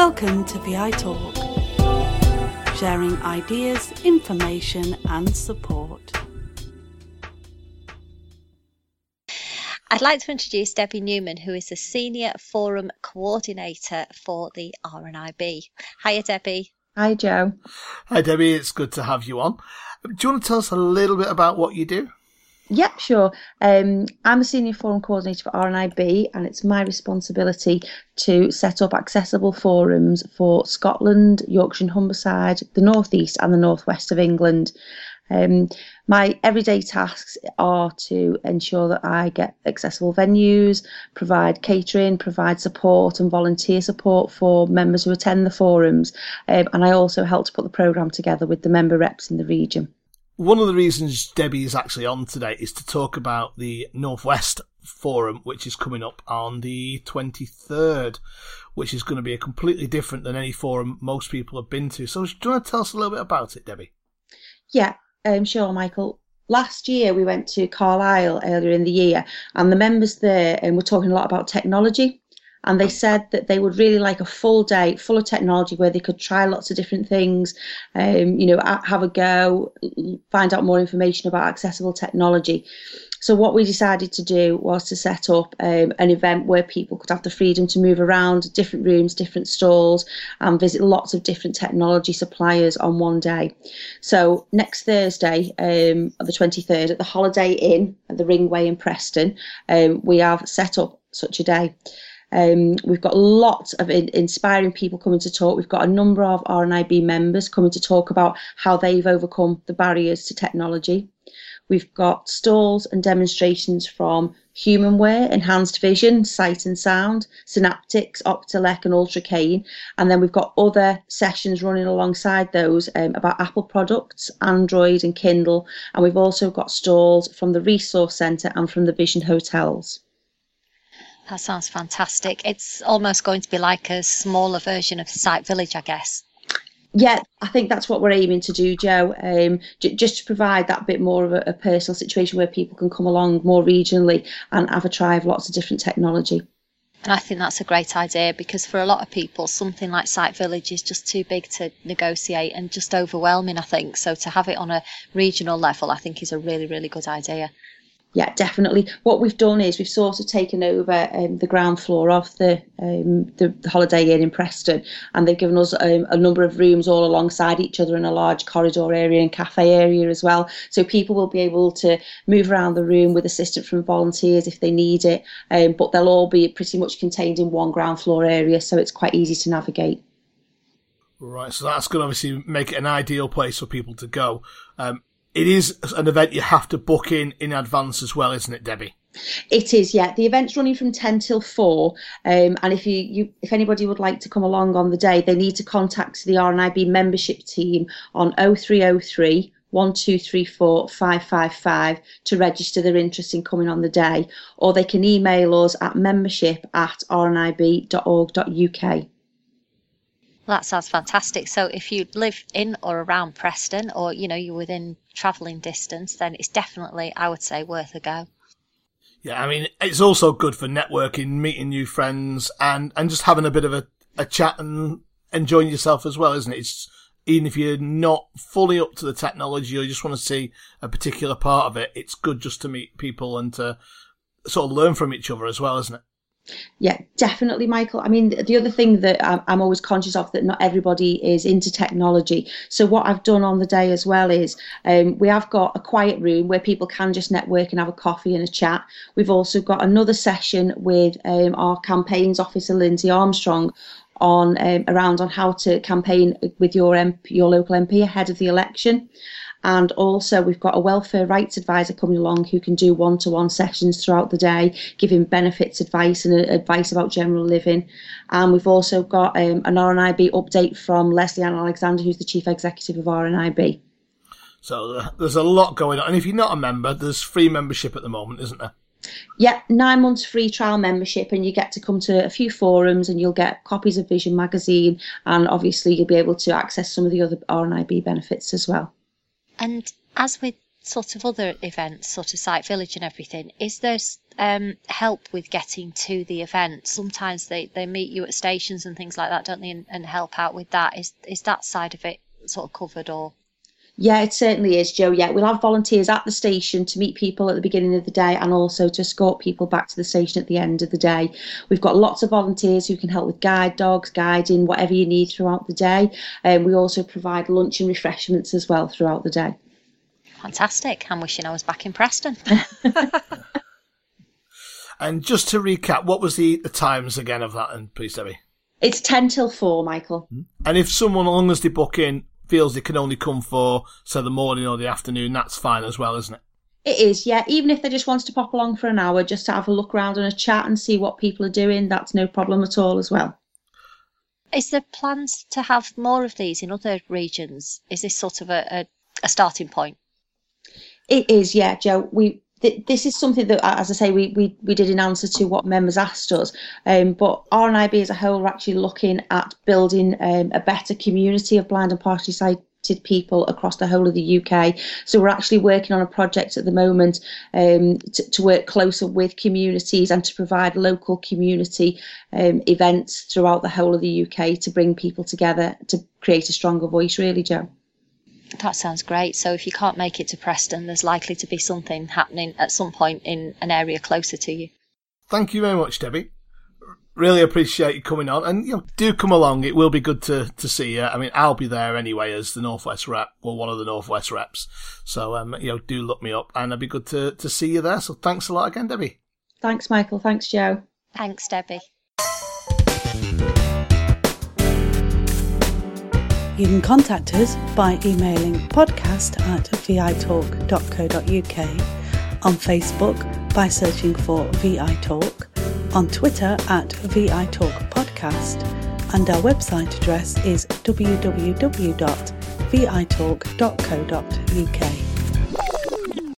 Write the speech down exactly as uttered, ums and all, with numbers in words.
Welcome to V I Talk, sharing ideas, information and support. I'd like to introduce Debbie Newman, who is the Senior Forum Coordinator for the R N I B. Hiya, Debbie. Hi, Jo. Hi, Debbie. It's good to have you on. Do you want to tell us a little bit about what you do? Yep, sure. Um, I'm the Senior Forum Coordinator for R N I B, and it's my responsibility to set up accessible forums for Scotland, Yorkshire and Humberside, the North East and the North West of England. Um, my everyday tasks are to ensure that I get accessible venues, provide catering, provide support and volunteer support for members who attend the forums, um, and I also help to put the programme together with the member reps in the region. One of the reasons Debbie is actually on today is to talk about the Northwest Forum, which is coming up on the twenty-third, which is going to be a completely different than any forum most people have been to. So do you want to tell us a little bit about it, Debbie? Yeah, um, sure, Michael. Last year we went to Carlisle earlier in the year, and the members there um, were talking a lot about technology. And they said that they would really like a full day full of technology where they could try lots of different things, um, you know, have a go, find out more information about accessible technology. So what we decided to do was to set up um, an event where people could have the freedom to move around different rooms, different stalls, and visit lots of different technology suppliers on one day. So next Thursday, um, the twenty-third, at the Holiday Inn at the Ringway in Preston, um, we have set up such a day. Um, we've got lots of in, inspiring people coming to talk. We've got a number of R N I B members coming to talk about how they've overcome the barriers to technology. We've got stalls and demonstrations from Humanware, Enhanced Vision, Sight and Sound, Synaptics, Optelec and Ultracane. And then we've got other sessions running alongside those um, about Apple products, Android and Kindle. And we've also got stalls from the Resource Centre and from the Vision Hotels. That sounds fantastic. It's almost going to be like a smaller version of Sight Village, I guess. Yeah, I think that's what we're aiming to do, Jo, um, j- just to provide that bit more of a, a personal situation where people can come along more regionally and have a try of lots of different technology. And I think that's a great idea, because for a lot of people, something like Sight Village is just too big to negotiate and just overwhelming, I think. So to have it on a regional level, I think is a really, really good idea. Yeah, definitely. What we've done is we've sort of taken over um, the ground floor of the, um, the the Holiday Inn in Preston, and they've given us um, a number of rooms all alongside each other in a large corridor area and cafe area as well. So people will be able to move around the room with assistance from volunteers if they need it, um, but they'll all be pretty much contained in one ground floor area, so it's quite easy to navigate. Right, so that's going to obviously make it an ideal place for people to go. Um, It is an event you have to book in in advance as well, isn't it, Debbie? It is, yeah. The event's running from ten till four, um, and if you, you if anybody would like to come along on the day, they need to contact the R N I B membership team on oh three oh three, one two three four, five five five to register their interest in coming on the day, or they can email us at membership at r n i b dot org dot u k. That sounds fantastic. So if you live in or around Preston, or, you know, you're within travelling distance, then it's definitely, I would say, worth a go. Yeah, I mean, it's also good for networking, meeting new friends, and, and just having a bit of a, a chat and enjoying yourself as well, isn't it? It's, even if you're not fully up to the technology or you just want to see a particular part of it, it's good just to meet people and to sort of learn from each other as well, isn't it? Yeah, definitely, Michael. I mean, the other thing that I'm always conscious of, that not everybody is into technology. So what I've done on the day as well is um, we have got a quiet room where people can just network and have a coffee and a chat. We've also got another session with um, our campaigns officer, Lindsay Armstrong, on um, around on how to campaign with your M P, your local M P ahead of the election. And also we've got a welfare rights advisor coming along who can do one-to-one sessions throughout the day, giving benefits advice and advice about general living. And we've also got um, an R N I B update from Lesley Ann Alexander, who's the Chief Executive of R N I B. So uh, there's a lot going on. And if you're not a member, there's free membership at the moment, isn't there? Yeah, nine months free trial membership, and you get to come to a few forums and you'll get copies of Vision magazine, and obviously you'll be able to access some of the other R N I B benefits as well. And as with sort of other events, sort of Sight Village and everything, is there um, help with getting to the event? Sometimes they, they meet you at stations and things like that, don't they, and, and help out with that. Is is that side of it sort of covered, or? Yeah, it certainly is, Jo. Yeah, we'll have volunteers at the station to meet people at the beginning of the day and also to escort people back to the station at the end of the day. We've got lots of volunteers who can help with guide dogs, guiding, whatever you need throughout the day. And um, we also provide lunch and refreshments as well throughout the day. Fantastic. I'm wishing I was back in Preston. And just to recap, what was the, the times again of that, and please, Debbie? It's ten till four, Michael. And if someone, as long as they book in, feels they can only come for, say, the morning or the afternoon, that's fine as well, isn't it? It is, yeah. Even if they just want to pop along for an hour just to have a look around and a chat and see what people are doing, that's no problem at all as well. Is there plans to have more of these in other regions? Is this sort of a, a, a starting point? It is, yeah, Jo. We th- this is something that, as I say, we, we, we did in answer to what members asked us. Um, but R N I B as a whole are actually looking at building um, a better community of blind and partially sighted people across the whole of the U K. So we're actually working on a project at the moment um, to, to work closer with communities and to provide local community um, events throughout the whole of the U K to bring people together to create a stronger voice, really, Jo. That sounds great. So if you can't make it to Preston, there's likely to be something happening at some point in an area closer to you. Thank you very much, Debbie. Really appreciate you coming on, and you know, do come along. It will be good to, to see you. I mean, I'll be there anyway as the Northwest rep, or one of the Northwest reps. So, um, you know, do look me up, and it'd be good to, to see you there. So, thanks a lot again, Debbie. Thanks, Michael. Thanks, Jo. Thanks, Debbie. You can contact us by emailing podcast at vitalk dot co dot uk, on Facebook by searching for ViTalk, on Twitter at ViTalkPodcast, and our website address is w w w dot vitalk dot co dot uk.